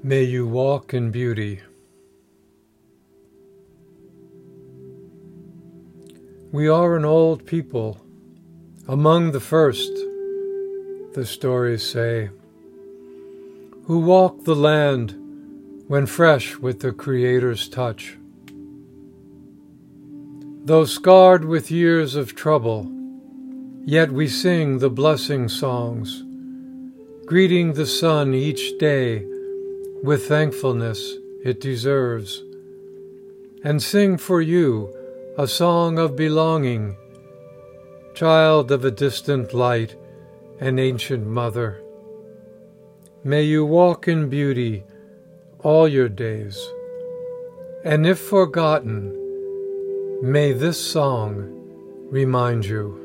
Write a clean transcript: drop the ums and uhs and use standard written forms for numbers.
May you walk in beauty. We are an old people, among the first, the stories say, who walk the land when fresh with the Creator's touch. Though scarred with years of trouble, yet we sing the blessing songs, greeting the sun each day with thankfulness it deserves, and sing for you a song of belonging, child of a distant light and ancient mother. May you walk in beauty all your days, and if forgotten, may this song remind you.